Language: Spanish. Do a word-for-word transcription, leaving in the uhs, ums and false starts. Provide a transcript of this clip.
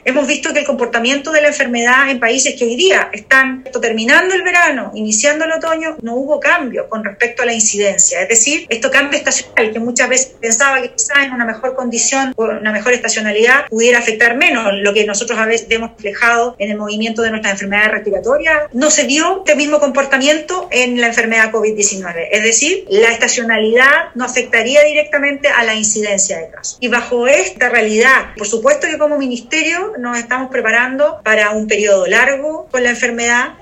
Hemos visto que el comportamiento de la enfermedad en países que hoy día están terminando el verano, iniciando el otoño, no hubo cambio con respecto a la incidencia. Es decir, esto cambio estacional, que muchas veces pensaba que quizás en una mejor condición, o una mejor estacionalidad, pudiera afectar menos, lo que nosotros a veces hemos reflejado en el movimiento de nuestras enfermedades respiratorias. No se dio este mismo comportamiento en la enfermedad COVID diecinueve. Es decir, la estacionalidad no afectaría directamente a la incidencia de casos. Y bajo esta realidad, por supuesto que como ministerio nos estamos preparando para un periodo largo con la enfermedad.